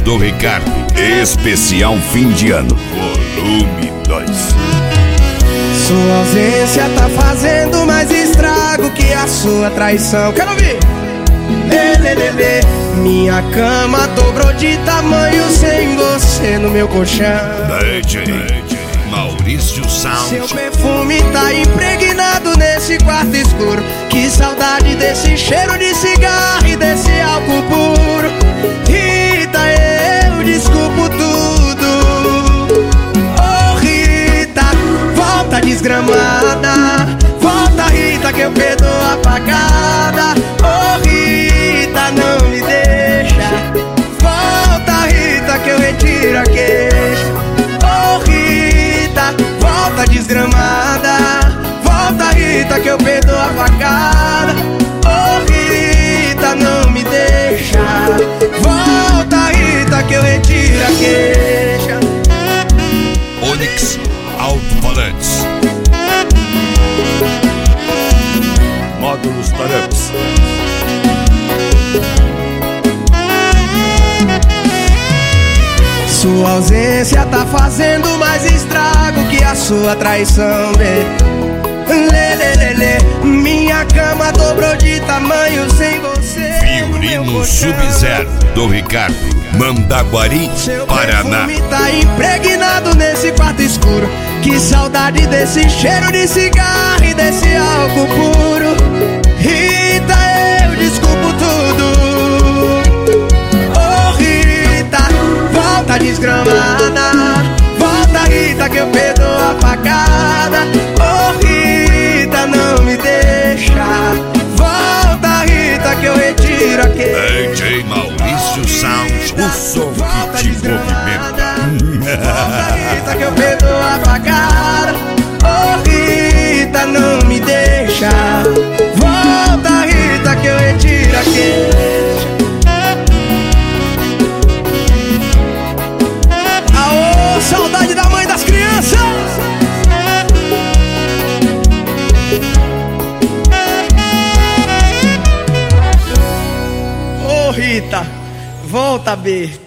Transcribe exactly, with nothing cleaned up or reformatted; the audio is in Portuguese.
do Ricardo. Especial fim de ano, volume dois. Sua ausência tá fazendo mais estrago que a sua traição. Quero ouvir! Lê, lê, lê, lê. Minha cama dobrou de tamanho sem você no meu colchão. D J Maurício Sound. Seu perfume tá impregnado nesse quarto escuro. Que saudade desse cheiro de cigarro e desse álcool puro. Rita, eu desculpo tudo. Oh Rita, volta desgramada. Volta Rita que eu perdoo a pagada. Oh Rita, não me deixa. Volta Rita que eu retiro a queixa. Oh Rita, volta desgramada. Volta Rita que eu perdoo a facada. Oh Rita, não me deixa. Volta Rita que eu retiro a queixa. Onyx Alto-Falantes. Módulos Taramps. Sua ausência tá fazendo mais estrago que a sua traição, lê. Lê, lê, lê, lê. Minha cama dobrou de tamanho sem você. Violino Sub-Zero do Ricardo, Mandaguari, Paraná. Seu perfume tá impregnado nesse quarto escuro. Que saudade desse cheiro de cigarro e desse álcool puro. Rita, eu desculpo tudo. Oh Rita, volta desgramada. Volta Rita que eu perdoo a facada. Oh Rita, não me deixa. Volta Rita que eu retiro a queixa. D J Maurício Sound, o som que te movimenta. Volta Rita que eu perdoo a facada. Oh Rita, não me deixa. Volta Rita que eu retiro a queixa. Aô, saudade da mãe das crianças. Ô Rita, volta B.